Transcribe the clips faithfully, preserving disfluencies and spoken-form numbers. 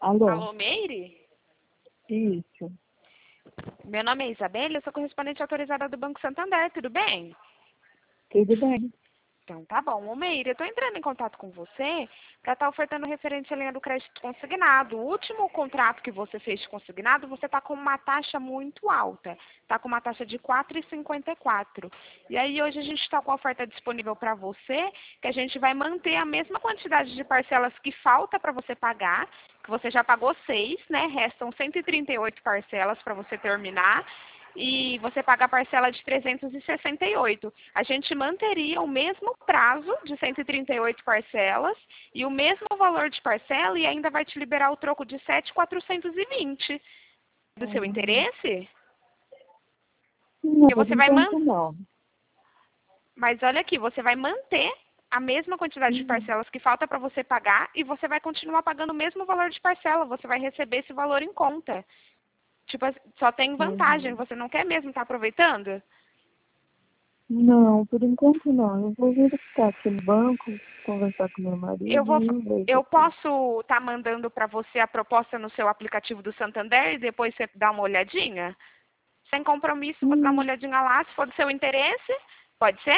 Alô? Alô, Meire? Isso. Meu nome é Isabela, eu sou correspondente autorizada do Banco Santander, tudo bem? Tudo bem? Então tá bom. Ô Meire, eu estou entrando em contato com você para estar ofertando referente à linha do crédito consignado. O último contrato que você fez de consignado, você está com uma taxa muito alta. Está com uma taxa de quatro vírgula cinquenta e quatro. E aí hoje a gente está com a oferta disponível para você, que a gente vai manter a mesma quantidade de parcelas que falta para você pagar, que você já pagou seis, né? Restam cento e trinta e oito parcelas para você terminar. E você paga a parcela de trezentos e sessenta e oito. A gente manteria o mesmo prazo de cento e trinta e oito parcelas e o mesmo valor de parcela e ainda vai te liberar o troco de sete mil quatrocentos e vinte. Do seu Hum, interesse? Não, Que por você vai man... enquanto não. Mas olha aqui, você vai manter a mesma quantidade de Hum, parcelas que falta para você pagar e você vai continuar pagando o mesmo valor de parcela. Você vai receber esse valor em conta. Tipo, só tem vantagem. uhum. Você não quer mesmo estar aproveitando? Não, por enquanto não. Eu vou verificar aqui no banco, conversar com meu Eu marido vou, e eu vejo eu aqui. posso estar mandando para você a proposta no seu aplicativo do Santander e depois você dá uma olhadinha? Sem compromisso, você dá uma Hum, olhadinha lá, se for do seu interesse, pode ser?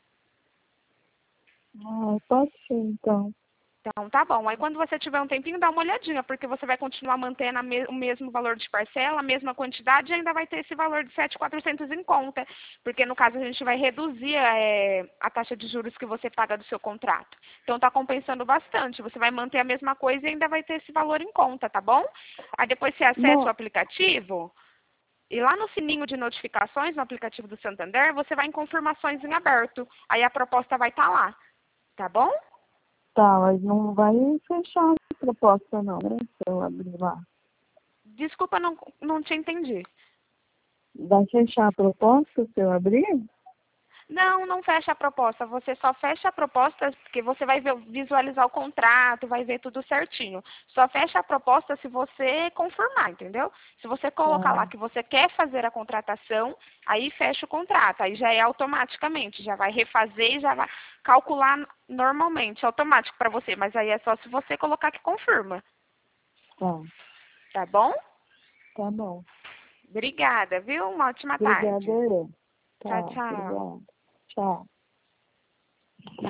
ah, pode ser então. Então tá bom. Aí quando você tiver um tempinho, dá uma olhadinha, porque você vai continuar mantendo a me- o mesmo valor de parcela, a mesma quantidade, e ainda vai ter esse valor de sete mil e quatrocentos em conta, porque no caso a gente vai reduzir é, a taxa de juros que você paga do seu contrato. Então tá compensando bastante. Você vai manter a mesma coisa e ainda vai ter esse valor em conta, tá bom? Aí depois você acessa o Não, aplicativo e lá no sininho de notificações no aplicativo do Santander, você vai em confirmações em aberto. Aí a proposta vai estar lá, tá bom? tá, mas não vai fechar a proposta não, né? Se eu abrir lá. Desculpa, não, não te entendi. Vai fechar a proposta se eu abrir? Não, não fecha a proposta. Você só fecha a proposta porque você vai ver- visualizar o contrato, vai ver tudo certinho. Só fecha a proposta se você confirmar, entendeu? Se você colocar Tá, lá que você quer fazer a contratação, aí fecha o contrato. Aí já é automaticamente, já vai refazer e já vai calcular normalmente, automático para você. Mas aí é só se você colocar que confirma, tá, tá bom? tá bom. Obrigada, viu? Uma ótima Obrigada, tarde. eu. Tchau, Tá, tchau. obrigada. Tchau.